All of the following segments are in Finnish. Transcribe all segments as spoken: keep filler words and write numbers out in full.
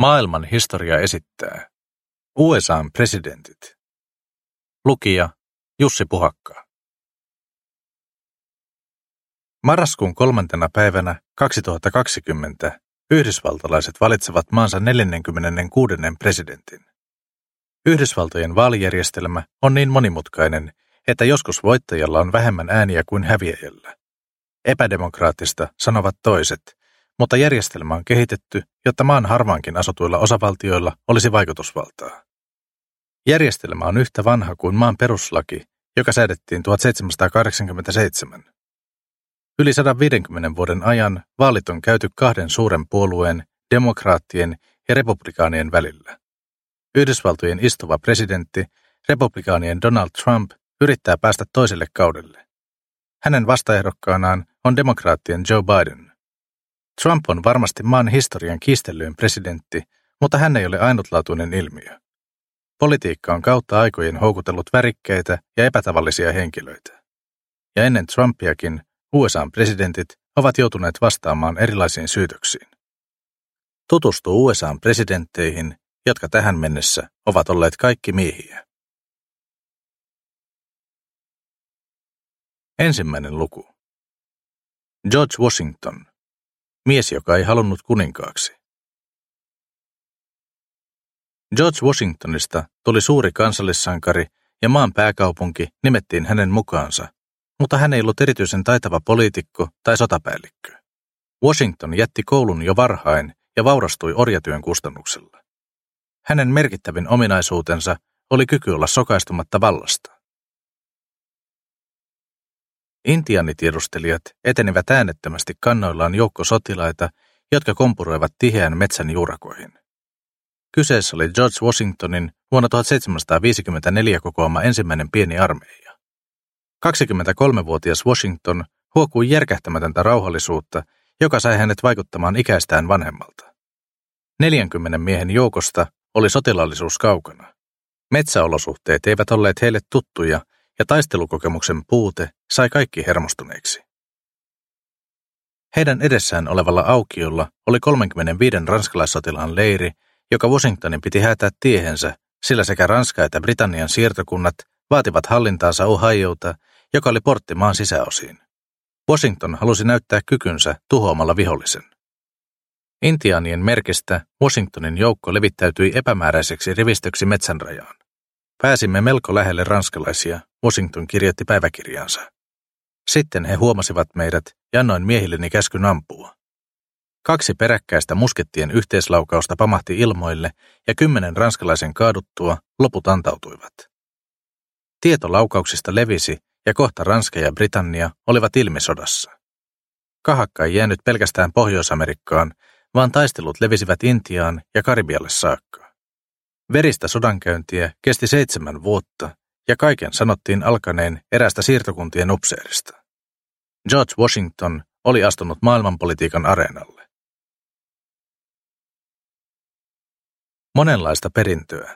Maailman historia esittää U S A:n presidentit. Lukija Jussi Puhakka. Marraskuun kolmantena päivänä kaksituhattakaksikymmentä yhdysvaltalaiset valitsevat maansa neljänkymmenenkuuden presidentin. Yhdysvaltojen vaalijärjestelmä on niin monimutkainen, että joskus voittajalla on vähemmän ääniä kuin häviäjällä. Epädemokraattista, sanovat toiset, mutta järjestelmä on kehitetty, jotta maan harvaankin asutuilla osavaltioilla olisi vaikutusvaltaa. Järjestelmä on yhtä vanha kuin maan peruslaki, joka säädettiin tuhatseitsemänsataakahdeksankymmentäseitsemän. Yli sata viisikymmentä vuoden ajan vaalit on käyty kahden suuren puolueen, demokraattien ja republikaanien välillä. Yhdysvaltojen istuva presidentti, republikaanien Donald Trump, yrittää päästä toiselle kaudelle. Hänen vastaehdokkaanaan on demokraattien Joe Biden. Trump on varmasti maan historian kiistellyin presidentti, mutta hän ei ole ainutlaatuinen ilmiö. Politiikka on kautta aikojen houkutellut värikkäitä ja epätavallisia henkilöitä. Ja ennen Trumpiakin U S A:n presidentit ovat joutuneet vastaamaan erilaisiin syytöksiin. Tutustu U S A:n presidentteihin, jotka tähän mennessä ovat olleet kaikki miehiä. Ensimmäinen luku. George Washington. Mies, joka ei halunnut kuninkaaksi. George Washingtonista tuli suuri kansallissankari ja maan pääkaupunki nimettiin hänen mukaansa, mutta hän ei ollut erityisen taitava poliitikko tai sotapäällikkö. Washington jätti koulun jo varhain ja vaurastui orjatyön kustannuksella. Hänen merkittävin ominaisuutensa oli kyky olla sokaistumatta vallasta. Intiaanitiedustelijat etenivät äänettömästi kannoillaan joukko sotilaita, jotka kompuroivat tiheän metsän juurakoihin. Kyseessä oli George Washingtonin vuonna tuhatseitsemänsataaviisikymmentäneljä kokoama ensimmäinen pieni armeija. kaksikymmentäkolmevuotias Washington huokui järkähtämätöntä rauhallisuutta, joka sai hänet vaikuttamaan ikäistään vanhemmalta. neljänkymmenen miehen joukosta oli sotilaallisuus kaukana. Metsäolosuhteet eivät olleet heille tuttuja, ja taistelukokemuksen puute sai kaikki hermostuneiksi. Heidän edessään olevalla aukiolla oli kolmekymmentäviisi ranskalaissotilaan leiri, joka Washingtonin piti häätää tiehensä, sillä sekä Ranska että Britannian siirtokunnat vaativat hallintaansa Ohiota, joka oli portti maan sisäosiin. Washington halusi näyttää kykynsä tuhoamalla vihollisen. Intiaanien merkistä Washingtonin joukko levittäytyi epämääräiseksi rivistöksi metsän rajaan. Pääsimme melko lähelle ranskalaisia, Washington kirjoitti päiväkirjaansa. Sitten he huomasivat meidät ja annoin miehilleni käskyn ampua. Kaksi peräkkäistä muskettien yhteislaukausta pamahti ilmoille ja kymmenen ranskalaisen kaaduttua loput antautuivat. Tieto laukauksista levisi ja kohta Ranska ja Britannia olivat ilmisodassa. Kahakka ei jäänyt pelkästään Pohjois-Amerikkaan, vaan taistelut levisivät Intiaan ja Karibialle saakka. Veristä sodankäyntiä kesti seitsemän vuotta ja kaiken sanottiin alkaneen erästä siirtokuntien upseerista. George Washington oli astunut maailmanpolitiikan areenalle. Monenlaista perintöä.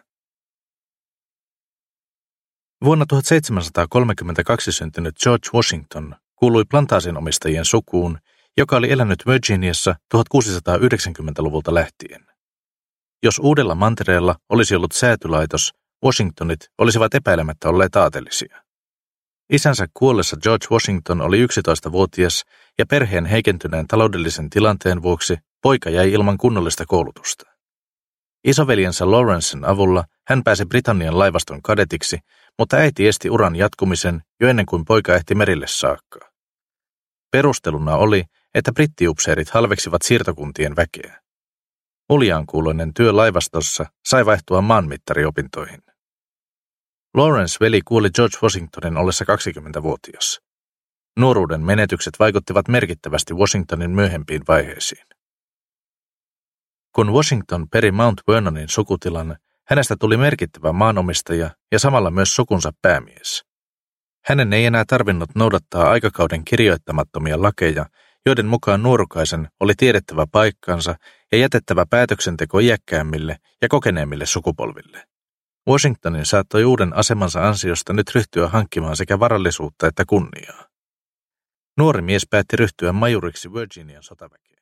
Vuonna tuhatseitsemänsataakolmekymmentäkaksi syntynyt George Washington kuului plantaasinomistajien sukuun, joka oli elänyt Virginiassa tuhatkuusisataayhdeksänkymmentäluvulta lähtien. Jos uudella mantereella olisi ollut säätylaitos, Washingtonit olisivat epäilemättä olleet aatelisia. Isänsä kuollessa George Washington oli yksitoistavuotias ja perheen heikentyneen taloudellisen tilanteen vuoksi poika jäi ilman kunnollista koulutusta. Isoveljensä Lawrencen avulla hän pääsi Britannian laivaston kadetiksi, mutta äiti esti uran jatkumisen jo ennen kuin poika ehti merille saakka. Perusteluna oli, että brittiupseerit halveksivat siirtokuntien väkeä. Uljaankuuloinen työ laivastossa sai vaihtua maanmittariopintoihin. Lawrence veli kuoli George Washingtonin ollessa kaksikymmentävuotias. Nuoruuden menetykset vaikuttivat merkittävästi Washingtonin myöhempiin vaiheisiin. Kun Washington peri Mount Vernonin sukutilan, hänestä tuli merkittävä maanomistaja ja samalla myös sukunsa päämies. Hänen ei enää tarvinnut noudattaa aikakauden kirjoittamattomia lakeja, joiden mukaan nuorukaisen oli tiedettävä paikkansa ja jätettävä päätöksenteko iäkkäämmille ja kokeneemmille sukupolville. Washingtonin saattoi uuden asemansa ansiosta nyt ryhtyä hankkimaan sekä varallisuutta että kunniaa. Nuori mies päätti ryhtyä majuriksi Virginian sotaväkeen.